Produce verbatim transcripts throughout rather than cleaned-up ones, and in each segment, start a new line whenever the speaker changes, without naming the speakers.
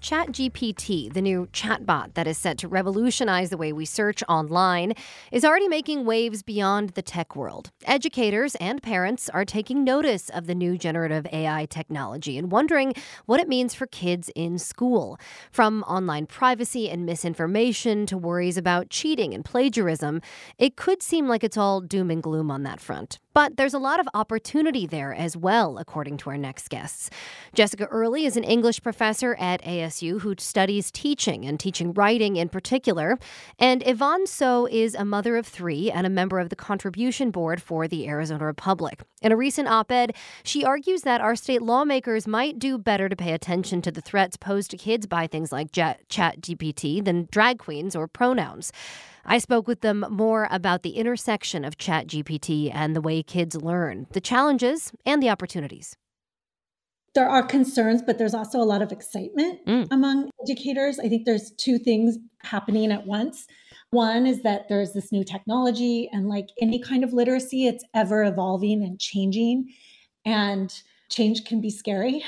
ChatGPT, the new chatbot that is set to revolutionize the way we search online, is already making waves beyond the tech world. Educators and parents are taking notice of the new generative A I technology and wondering what it means for kids in school. From online privacy and misinformation to worries about cheating and plagiarism, it could seem like it's all doom and gloom on that front. But there's a lot of opportunity there as well, according to our next guests. Jessica Early is an English professor at A S U who studies teaching and teaching writing in particular. And Yvonne So is a mother of three and a member of the contribution board for the Arizona Republic. In a recent op-ed, she argues that our state lawmakers might do better to pay attention to the threats posed to kids by things like ChatGPT than drag queens or pronouns. I spoke with them more about the intersection of ChatGPT and the way kids learn, the challenges and the opportunities.
There are concerns, but there's also a lot of excitement mm. among educators. I think there's two things happening at once. One is that there's this new technology, and like any kind of literacy, it's ever evolving and changing, and change can be scary.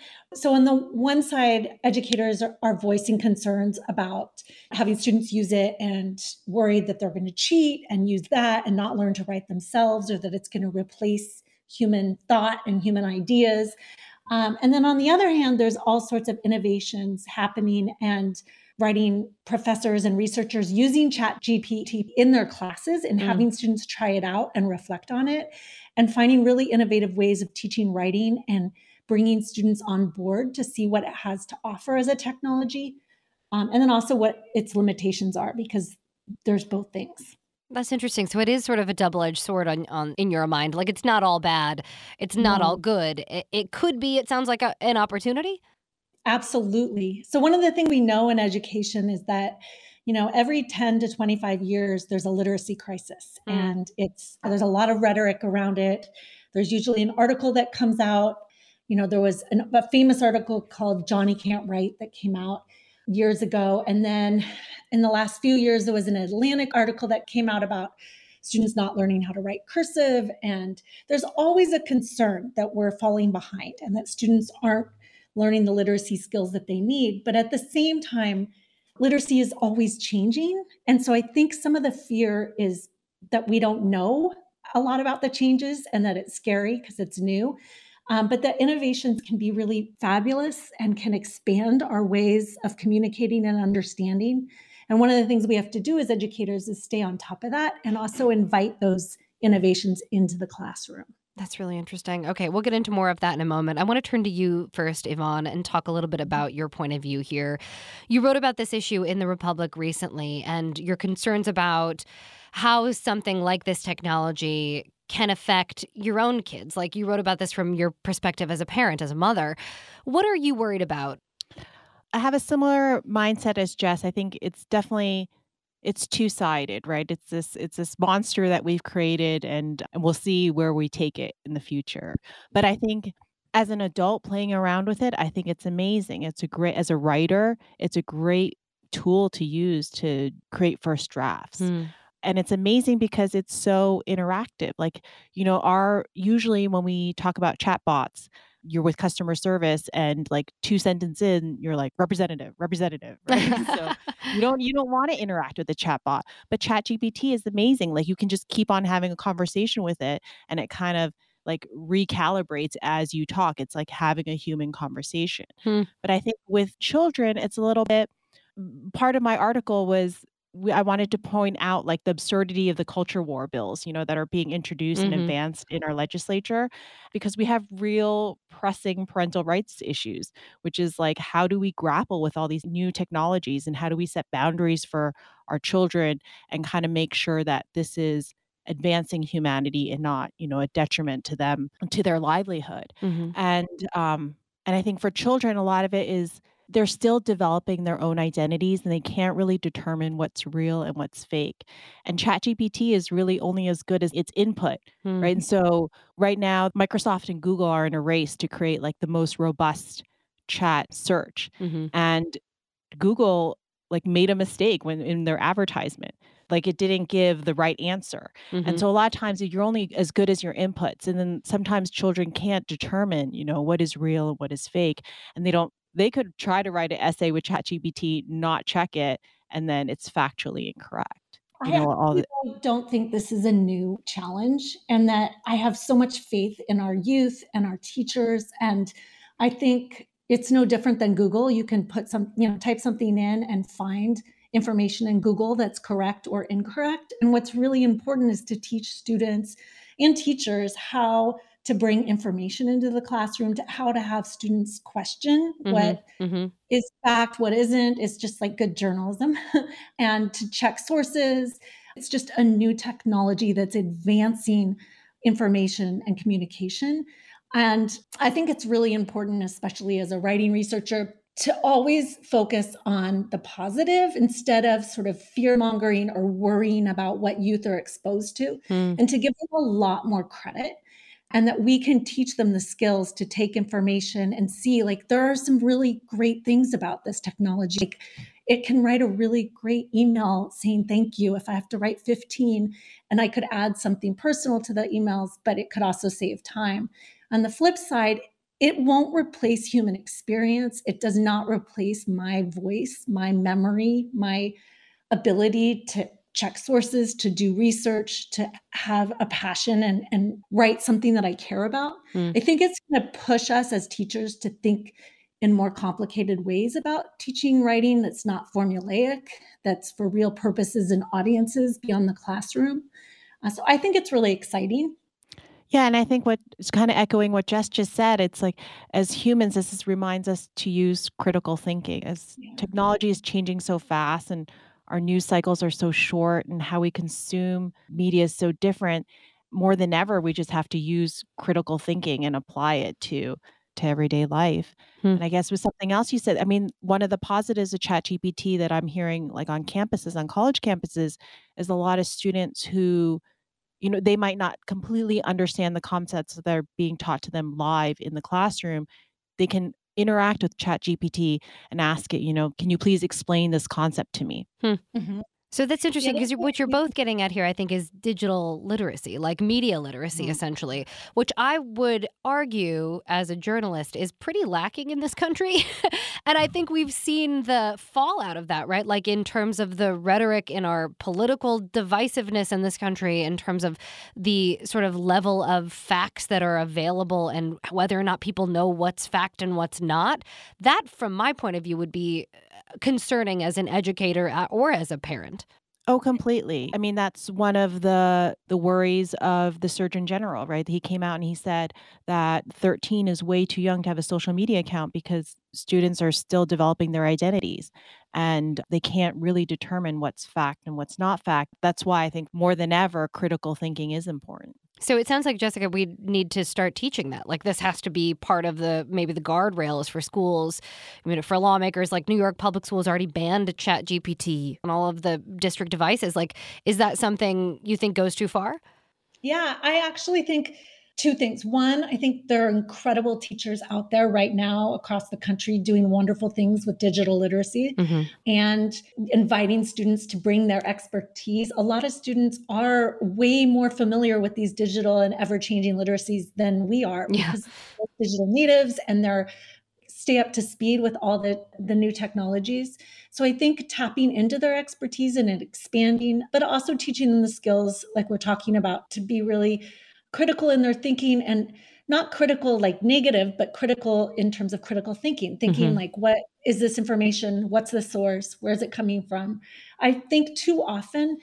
So on the one side, educators are, are voicing concerns about having students use it and worried that they're going to cheat and use that and not learn to write themselves, or that it's going to replace human thought and human ideas. Um, and then on the other hand, there's all sorts of innovations happening and writing professors and researchers using ChatGPT in their classes and mm. having students try it out and reflect on it and finding really innovative ways of teaching writing and bringing students on board to see what it has to offer as a technology. Um, and then also what its limitations are, because there's both things.
That's interesting. So it is sort of a double-edged sword on, on in your mind. Like, it's not all bad. It's not no. all good. It, it could be, it sounds like a, an opportunity.
Absolutely. So one of the things we know in education is that, you know, every ten to twenty-five years, there's a literacy crisis. Mm. And it's there's a lot of rhetoric around it. There's usually an article that comes out. You know, there was an, a famous article called Johnny Can't Write that came out years ago. And then in the last few years, there was an Atlantic article that came out about students not learning how to write cursive. And there's always a concern that we're falling behind and that students aren't learning the literacy skills that they need. But at the same time, literacy is always changing. And so I think some of the fear is that we don't know a lot about the changes and that it's scary because it's new. Um, but the innovations can be really fabulous and can expand our ways of communicating and understanding. And one of the things we have to do as educators is stay on top of that and also invite those innovations into the classroom.
That's really interesting. Okay, we'll get into more of that in a moment. I want to turn to you first, Yvonne, and talk a little bit about your point of view here. You wrote about this issue in the Republic recently and your concerns about how something like this technology can affect your own kids. Like, you wrote about this from your perspective as a parent, as a mother. What are you worried about?
I have a similar mindset as Jess. I think it's definitely, it's two-sided, right? It's this, it's this monster that we've created, and, and we'll see where we take it in the future. But I think as an adult playing around with it, I think it's amazing. It's a great, as a writer, it's a great tool to use to create first drafts. Hmm. And it's amazing because it's so interactive. Like, you know, our usually when we talk about chatbots, you're with customer service and like two sentences in, you're like representative, representative, right? So you don't you don't want to interact with the chatbot. But ChatGPT is amazing. Like, you can just keep on having a conversation with it and it kind of like recalibrates as you talk. It's like having a human conversation. Hmm. But I think with children, it's a little bit, part of my article was we, I wanted to point out like the absurdity of the culture war bills, you know, that are being introduced mm-hmm. and advanced in our legislature, because we have real pressing parental rights issues, which is like, how do we grapple with all these new technologies and how do we set boundaries for our children and kind of make sure that this is advancing humanity and not, you know, a detriment to them, to their livelihood. Mm-hmm. And, um, and I think for children, a lot of it is they're still developing their own identities and they can't really determine what's real and what's fake. And ChatGPT is really only as good as its input, mm-hmm. right? And so right now, Microsoft and Google are in a race to create like the most robust chat search. Mm-hmm. And Google like made a mistake when in their advertisement. Like, it didn't give the right answer. Mm-hmm. And so a lot of times you're only as good as your inputs. And then sometimes children can't determine, you know, what is real and what is fake. And they don't they could try to write an essay with ChatGPT, not check it, and then it's factually incorrect. You
I
know, all
actually
the
don't don't think this is a new challenge, and that I have so much faith in our youth and our teachers. And I think it's no different than Google. You can put some, you know, type something in and find information in Google that's correct or incorrect. And what's really important is to teach students and teachers how to bring information into the classroom, to how to have students question
Mm-hmm.
what
Mm-hmm.
is fact, what isn't. Is just like good journalism, and to check sources. It's just a new technology that's advancing information and communication. And I think it's really important, especially as a writing researcher, to always focus on the positive instead of sort of fear mongering or worrying about what youth are exposed to,
Mm.
and to give them a lot more credit, and that we can teach them the skills to take information and see, like, there are some really great things about this technology. Like, it can write a really great email saying thank you if I have to write fifteen, and I could add something personal to the emails, but it could also save time. On the flip side, it won't replace human experience. It does not replace my voice, my memory, my ability to check sources, to do research, to have a passion and, and write something that I care about.
Mm.
I think it's going to push us as teachers to think in more complicated ways about teaching writing that's not formulaic, that's for real purposes and audiences beyond the classroom. Uh, so I think it's really exciting.
Yeah, and I think what is kind of echoing what Jess just said, it's like as humans, this is, reminds us to use critical thinking as
Yeah.
technology is changing so fast and our news cycles are so short and how we consume media is so different. More than ever, we just have to use critical thinking and apply it to to everyday life.
Hmm.
And I guess with something else you said, I mean, one of the positives of ChatGPT that I'm hearing like on campuses, on college campuses, is a lot of students who you know, they might not completely understand the concepts that are being taught to them live in the classroom. They can interact with ChatGPT and ask it, you know, can you please explain this concept to me?
Hmm.
Mhm.
So that's
Yeah,
interesting
that's
because what you're both getting at here, I think, is digital literacy, like media literacy,
Mhm.
essentially, which I would argue as a journalist is pretty lacking in this country. And I think we've seen the fallout of that, right? Like in terms of the rhetoric in our political divisiveness in this country, in terms of the sort of level of facts that are available and whether or not people know what's fact and what's not. That, from my point of view, would be concerning as an educator uh, or as a parent.
Oh, completely. I mean, that's one of the the worries of the Surgeon General, right? He came out and he said that thirteen is way too young to have a social media account because students are still developing their identities and they can't really determine what's fact and what's not fact. That's why I think more than ever critical thinking is important.
So it sounds like, Jessica, we need to start teaching that. Like this has to be part of the maybe the guardrails for schools. I mean, for lawmakers, like New York Public Schools already banned Chat G P T on all of the district devices. Like, is that something you think goes too far?
Yeah, I actually think two things. One, I think there are incredible teachers out there right now across the country doing wonderful things with digital literacy
Mm-hmm.
and inviting students to bring their expertise. A lot of students are way more familiar with these digital and ever-changing literacies than we are
Yeah.
because they're digital natives and they're stay up to speed with all the, the new technologies. So I think tapping into their expertise and it expanding, but also teaching them the skills like we're talking about to be really critical in their thinking, and not critical like negative, but critical in terms of critical thinking, thinking
Mm-hmm.
like, what is this information? What's the source? Where's it coming from? I think too often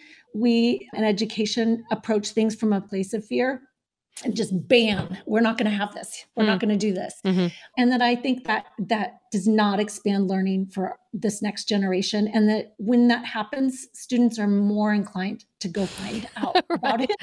we in education approach things from a place of fear and just bam, we're not going to have this. We're not going to do this.
Mm-hmm.
And that I think that that does not expand learning for this next generation. And that when that happens, students are more inclined to go find out about it.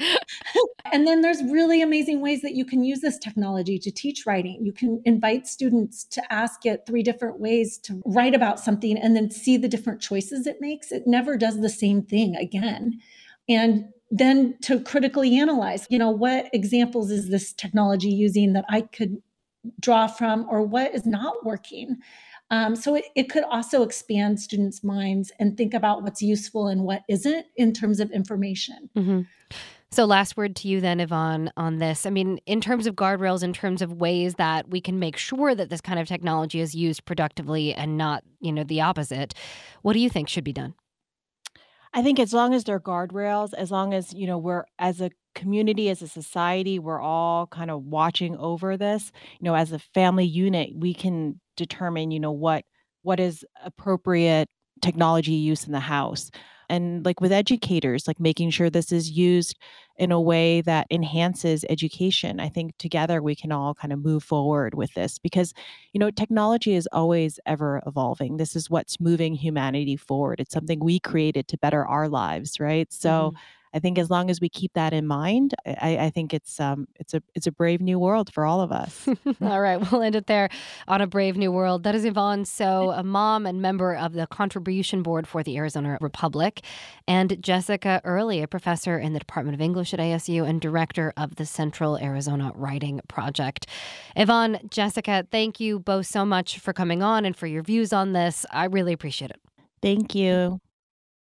And then there's really amazing ways that you can use this technology to teach writing. You can invite students to ask it three different ways to write about something and then see the different choices it makes. It never does the same thing again. And then to critically analyze, you know, what examples is this technology using that I could draw from, or what is not working? Um, so it, it could also expand students' minds and think about what's useful and what isn't in terms of information.
Mm-hmm. So last word to you then, Yvonne, on this. I mean, in terms of guardrails, in terms of ways that we can make sure that this kind of technology is used productively and not, you know, the opposite, what do you think should be done?
I think as long as there are guardrails, as long as, you know, we're as a community, as a society, we're all kind of watching over this, you know, as a family unit, we can determine, you know, what what is appropriate technology use in the house. And like with educators, like making sure this is used in a way that enhances education. I think together we can all kind of move forward with this because, you know, technology is always ever evolving. This is what's moving humanity forward. It's something we created to better our lives, right? So
Mhm.
I think as long as we keep that in mind, I, I think it's um it's a it's a brave new world for all of us.
All right, we'll end it there on A Brave New World. That is Yvonne So, a mom and member of the Contribution Board for the Arizona Republic, and Jessica Early, a professor in the Department of English at A S U and director of the Central Arizona Writing Project. Yvonne, Jessica, thank you both so much for coming on and for your views on this. I really appreciate it.
Thank you.